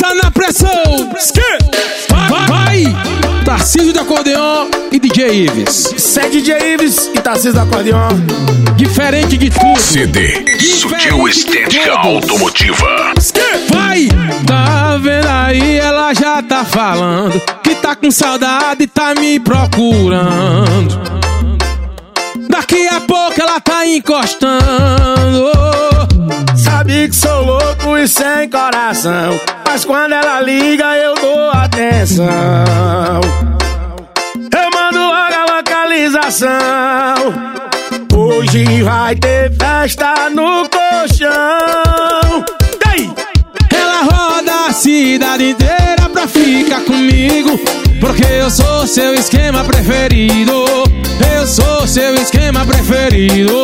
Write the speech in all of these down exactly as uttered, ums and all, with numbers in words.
Bota na pressão. Vai, vai. Tarcísio do acordeon e D J Ives. Isso é D J Ives e Tarcísio do acordeon. Diferente de tudo. C D Sutil Estética Automotiva. Vai! Tá vendo aí, ela já tá falando que tá com saudade e tá me procurando. Daqui a pouco ela tá encostando. Sabe que sou louco e sem coração, mas quando ela liga eu dou atenção. Eu mando logo a localização. Hoje vai ter festa no colchão. Ei! Ela roda a cidade inteira pra ficar comigo, porque eu sou seu esquema preferido. Eu sou seu esquema preferido.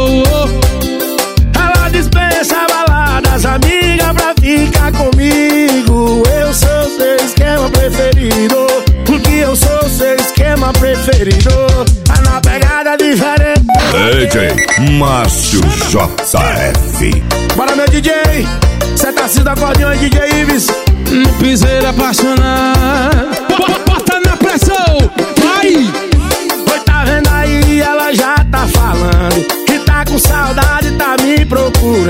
Ela dispensa baladas, amiga, pra ficar comigo. Eu sou seu esquema preferido, porque eu sou seu esquema preferido. Tá na pegada diferente. D J Márcio J F. Bora, meu D J. Cê tá se do acordeão e D J Ives. No piseiro apaixonado. Bota na pressão. Vai! Oi, tá vendo aí, ela já tá falando que tá com saudade, tá me procurando.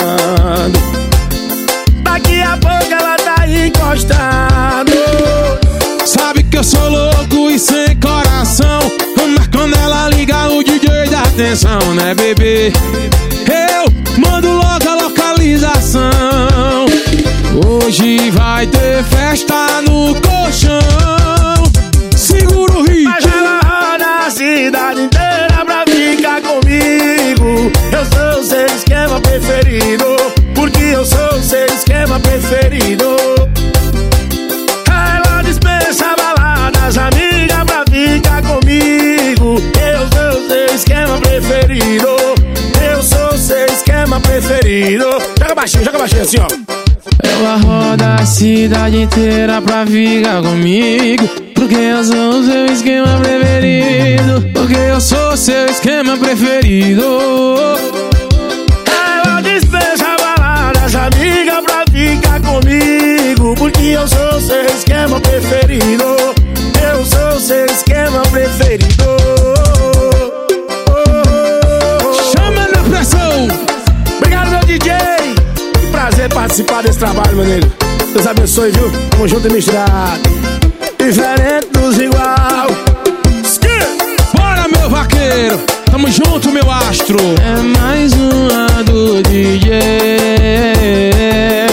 Daqui a pouco ela tá encostando. Sabe que eu sou louco e sem coração, mas quando ela liga o D J dá atenção, né, bebê? Eu mando logo a localização. Hoje vai ter festa no colchão. Segura o ritmo. Mas ela roda a cidade inteira pra ficar comigo. Eu sou seu esquema preferido, porque eu sou seu esquema preferido. Ela dispensa baladas, amiga, pra ficar comigo. Eu sou seu esquema preferido. Eu sou seu esquema preferido. Joga baixinho, joga baixinho assim, ó. Ela roda a cidade inteira pra ficar comigo, porque eu sou o seu esquema preferido. Porque eu sou o seu esquema preferido. Ela dispensa baladas, amiga, pra ficar comigo, porque eu sou o seu esquema preferido. Eu sou o seu esquema preferido. Chama na pressão. Obrigado, meu D J. Que prazer participar desse trabalho, meu nego. Deus abençoe, viu? Tamo junto e misturado. Diferente dos igual. Bora, meu vaqueiro. Tamo junto, meu astro. É mais uma do D J.